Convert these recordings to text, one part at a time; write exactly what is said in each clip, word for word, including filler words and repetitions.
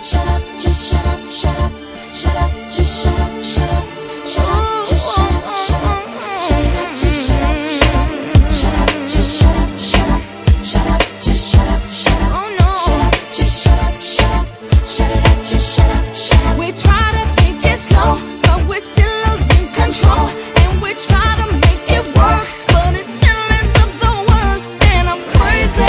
Shut up, just shut up, shut up, shut up, just shut up, shut up, shut up, just shut up, shut up, shut up, just shut up, shut up, shut up, just shut up, shut up, shut up, just shut up, shut up, oh no, shut up, just shut up, shut up, shut it up, just shut up, shut up. We try to take it slow, but we're still losing control, and we try to make it work, but it still ends up the worst, and I'm crazy.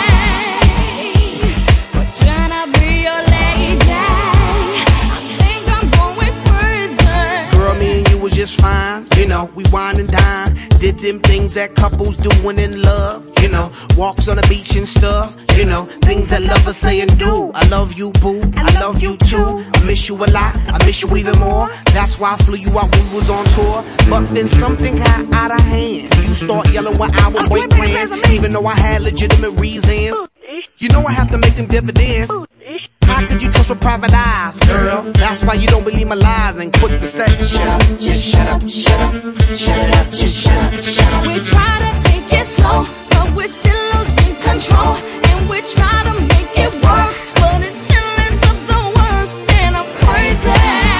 We're trying to be your lady. I think I'm going crazy. Girl, me and you was just fine, you know. We wine and dine, did them things that couples do when in love, you know. Walks on the beach and stuff, you know. Things that lovers say and do. I love you, boo. I love you too. I miss you a lot. I miss you even more. That's why I flew you out when we was on tour. But then something got out of hand. You start yelling when I would break plans, even though I had legitimate reasons. You know I have to make them dividends. How could you trust with private eyes, girl? That's why you don't believe my lies and quit the say. Shut up, just shut up, shut up, shut it up, just shut up, shut up. We try to take it slow, but we're still losing control, and we try to make it work, but it still ends up the worst, and I'm crazy.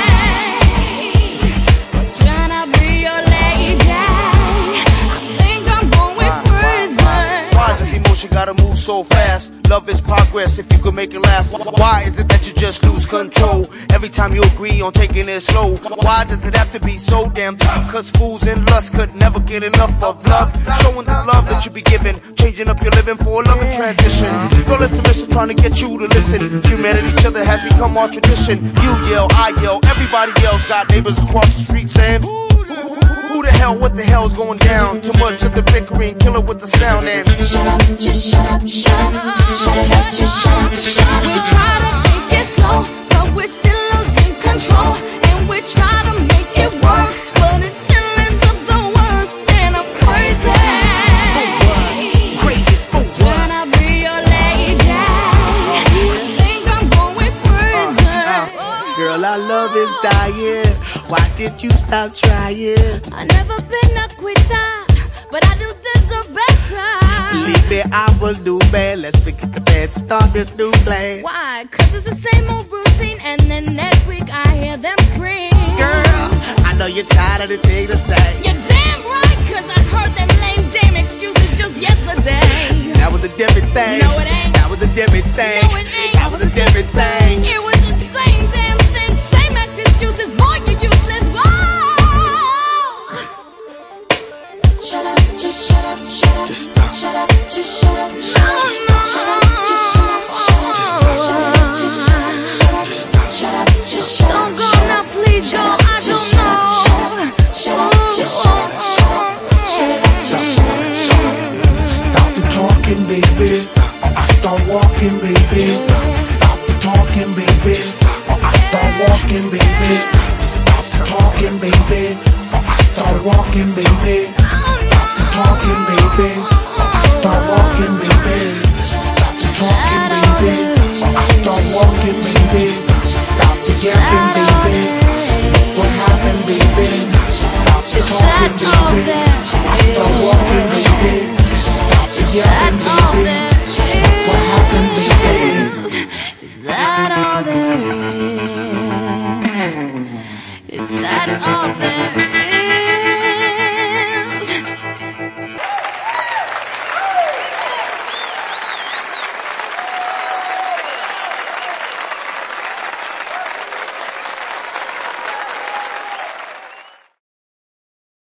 We're trying to be your lady. I think I'm going crazy. Why does emotion gotta move so fast? Love is progress if you could make it last. Why is it that you just lose control every time you agree on taking it slow? Why does it have to be so damn tough? Cause fools and lust could never get enough of love. Showing the love that you be giving, changing up your living for a loving transition. Girl, it's a mission trying to get you to listen. Humanity, each other has become our tradition. You yell, I yell, everybody yells. Got neighbors across the street saying, who the hell, what the hell's going down? Too much of the bickering, kill it with the sound and shut up, just shut up, shut up, shut it up, just shut up, shut up. We try to take it slow, but we're still losing control, and we try to make it work, but it still ends up the worst, and I'm crazy. Crazy, oh what? Trying to be your lady. I think I'm going crazy. Girl, our love is dying. Why did you stop trying? I've never been a quitter, but I do deserve better. Believe me, I will do bad. Let's forget the bad, start this new plan. Why? Cause it's the same old routine, and then next week I hear them scream. Girl, I know you're tired of the thing to say. You're damn right, cause I heard them lame damn excuses just yesterday. That was a different thing. No, it ain't. That was a different thing. No, it ain't. That was a different thing. It was the same damn thing, same as excuses. Boy, you useless. Whoa. Shut up, just shut up, shut up. Just stop. Shut up, just shut up. Shut up, shut up, just shut up. Shut up, just shut up. Shut up, shut up, just shut up. Don't go now, please go. I don't know. Shut up, just shut up. Shut up, shut up, just shut up. Stop the talking, baby, or I start walking, baby. Stop the talking, baby, or I start walking, baby. Stop the talking, baby, or I start walking, baby. Stop the talking, baby, or I start walking, baby. Stop the talking, baby, or I start walking, baby. Stop the yapping, baby. What happened, baby? Stop the talking, baby, or I start walking, baby. Stop the yapping, baby. What happened, baby? Is that all there is? Is that all there is?